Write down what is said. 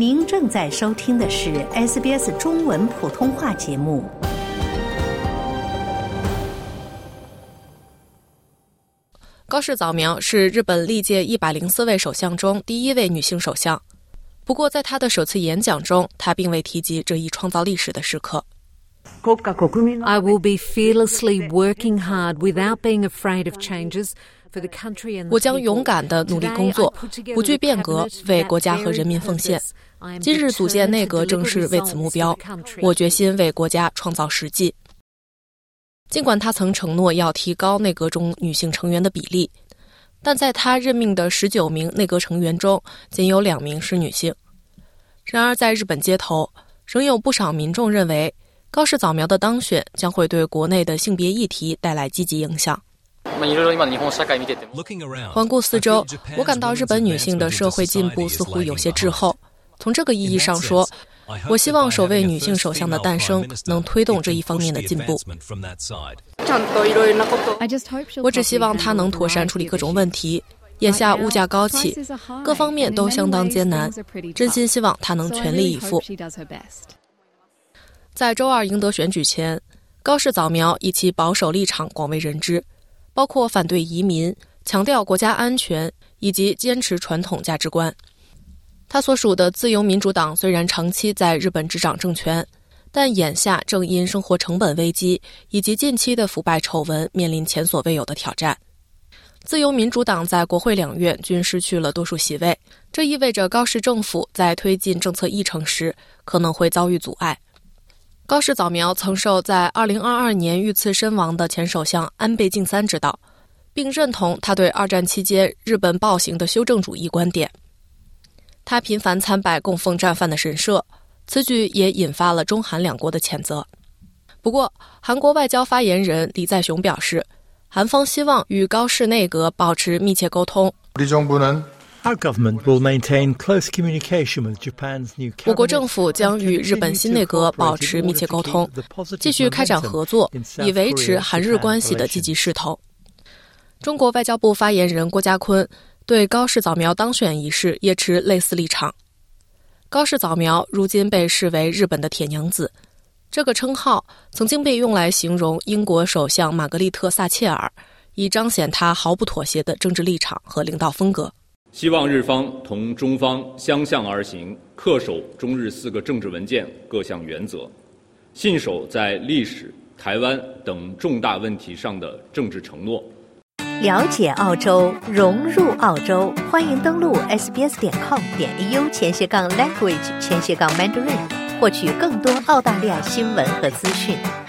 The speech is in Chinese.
您正在收听的是 SBS 中文普通话节目。 高市早苗是日本历届104位首相中第一位女性首相，不过在她的首次演讲中，她并未提及这一创造历史的时刻。 I will be fearlessly working hard without being afraid of changes for the country and the people. 我将勇敢地努力工作，不惧变革，为国家和人民奉献。今日组建内阁正是为此目标，我决心为国家创造实际。尽管他曾承诺要提高内阁中女性成员的比例，但在他任命的19名内阁成员中，仅有2名是女性。然而在日本街头，仍有不少民众认为高市早苗的当选将会对国内的性别议题带来积极影响。环顾四周，我感到日本女性的社会进步似乎有些滞后。从这个意义上说，我希望首位女性首相的诞生能推动这一方面的进步。我只希望她能妥善处理各种问题。眼下物价高企，各方面都相当艰难，真心希望她能全力以赴。在周二赢得选举前，高市早苗以其保守立场广为人知，包括反对移民、强调国家安全以及坚持传统价值观。他所属的自由民主党虽然长期在日本执掌政权，但眼下正因生活成本危机以及近期的腐败丑闻面临前所未有的挑战。自由民主党在国会2院均失去了多数席位，这意味着高市政府在推进政策议程时可能会遭遇阻碍。高市早苗曾受在2022年遇刺身亡的前首相安倍晋三指导，并认同他对二战期间日本暴行的修正主义观点。他频繁参拜供奉战犯的神社，此举也引发了中韩2国的谴责。不过，韩国外交发言人李在雄表示，韩方希望与高市内阁保持密切沟通。 Our government will maintain close communication with Japan's new cabinet. 我国政府将与日本新内阁保持密切沟通，继续开展合作，以维持韩日关系的积极势头。中国外交部发言人郭家坤对高市早苗当选一事也持类似立场。高市早苗如今被视为日本的铁娘子，这个称号曾经被用来形容英国首相玛格丽特·撒切尔，以彰显她毫不妥协的政治立场和领导风格。 希望日方同中方相向而行，恪守中日4个政治文件各项原则，信守在历史、台湾等重大问题上的政治承诺。 了解澳洲，融入澳洲，欢迎登录 sbs.com.au/language/Mandarin 获取更多澳大利亚新闻和资讯。